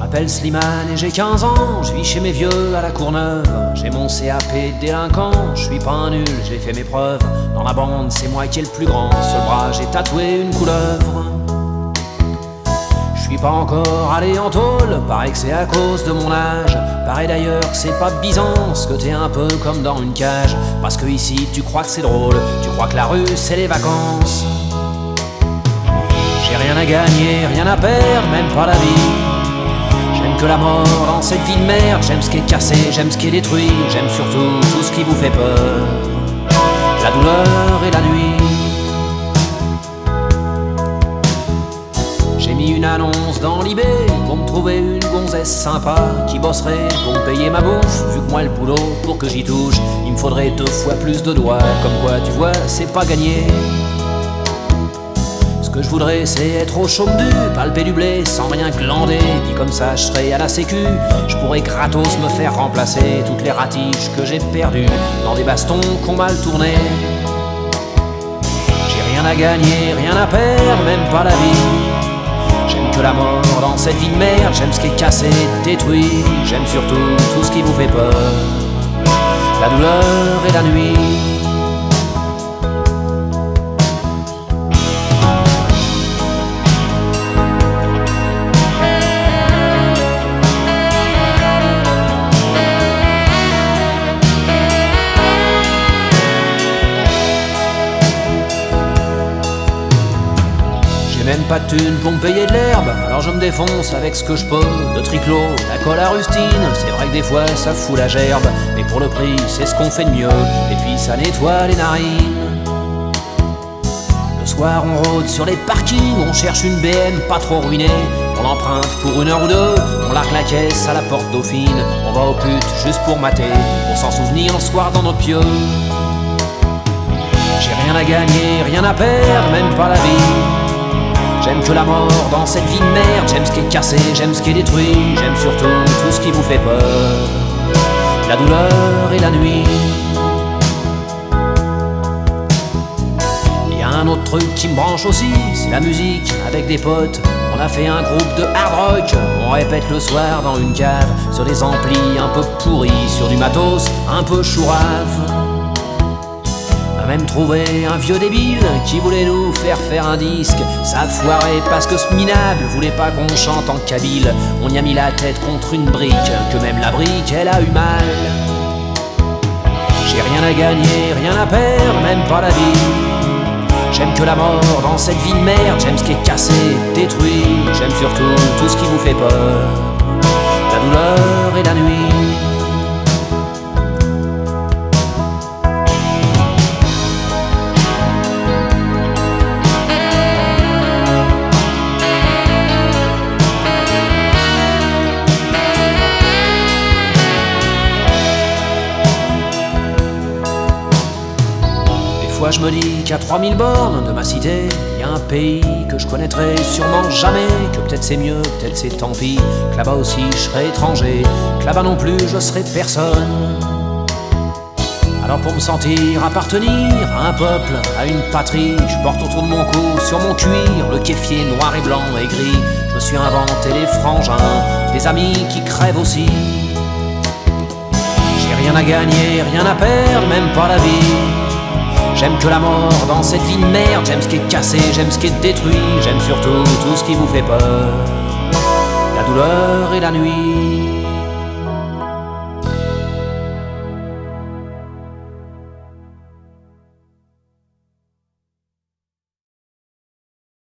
m'appelle Slimane et j'ai 15 ans, je vis chez mes vieux à la Courneuve. J'ai mon CAP de délinquant, je suis pas un nul, j'ai fait mes preuves. Dans la bande, c'est moi qui est le plus grand, sur le bras j'ai tatoué une couleuvre. Je suis pas encore allé en tôle, paraît que c'est à cause de mon âge. Paraît d'ailleurs que c'est pas Byzance, que t'es un peu comme dans une cage. Parce que ici tu crois que c'est drôle, tu crois que la rue c'est les vacances. J'ai rien à gagner, rien à perdre, même pas la vie. J'aime que la mort dans cette vie de merde. J'aime ce qui est cassé, j'aime ce qui est détruit. J'aime surtout tout ce qui vous fait peur, la douleur et la nuit. J'ai mis une annonce dans l'IB pour me trouver une gonzesse sympa qui bosserait pour me payer ma bouffe. Vu que moi le boulot, pour que j'y touche, il me faudrait 2 fois plus de doigts. Comme quoi tu vois, c'est pas gagné. Ce que je voudrais c'est être au chaume du, palper du blé sans rien glander. Puis comme ça je serais à la sécu, je pourrais gratos me faire remplacer toutes les ratiches que j'ai perdues dans des bastons qu'on mal tournés. J'ai rien à gagner, rien à perdre, même pas la vie. J'aime que la mort dans cette vie de merde. J'aime ce qui est cassé, détruit. J'aime surtout tout ce qui vous fait peur, la douleur et la nuit. Même pas de thunes pour me payer de l'herbe, alors je me défonce avec ce que je peux. Le triclot, la colle à rustine, c'est vrai que des fois ça fout la gerbe, mais pour le prix c'est ce qu'on fait de mieux, et puis ça nettoie les narines. Le soir on rôde sur les parkings, on cherche une BM pas trop ruinée. On l'emprunte pour 1 heure ou 2, on largue la caisse à la porte Dauphine. On va aux putes juste pour mater, pour s'en souvenir le soir dans notre pieu. J'ai rien à gagner, rien à perdre, même pas la vie. J'aime que la mort dans cette vie de merde. J'aime ce qui est cassé, j'aime ce qui est détruit. J'aime surtout tout ce qui vous fait peur, la douleur et la nuit. Il y a un autre truc qui me branche aussi, c'est la musique avec des potes. On a fait un groupe de hard rock, on répète le soir dans une cave, sur des amplis un peu pourris, sur du matos un peu chourave. On a même trouvé un vieux débile qui voulait nous faire un disque. Ça a foiré parce que ce minable voulait pas qu'on chante en kabyle. On y a mis la tête contre une brique, que même la brique elle a eu mal. J'ai rien à gagner, rien à perdre, même pas la vie. J'aime que la mort dans cette vie de merde. J'aime ce qui est cassé, détruit. J'aime surtout tout ce qui vous fait peur, la douleur et la nuit. Fois je me dis qu'à 3000 bornes de ma cité, y a un pays que je connaîtrai sûrement jamais. Que peut-être c'est mieux, peut-être c'est tant pis. Que là-bas aussi je serai étranger, que là-bas non plus je serai personne. Alors pour me sentir appartenir à un peuple, à une patrie, je porte autour de mon cou, sur mon cuir, le kéfier noir et blanc et gris. Je me suis inventé des frangins, des amis qui crèvent aussi. J'ai rien à gagner, rien à perdre, même pas la vie. J'aime que la mort dans cette vie de merde. J'aime ce qui est cassé, j'aime ce qui est détruit. J'aime surtout tout ce qui vous fait peur, la douleur et la nuit.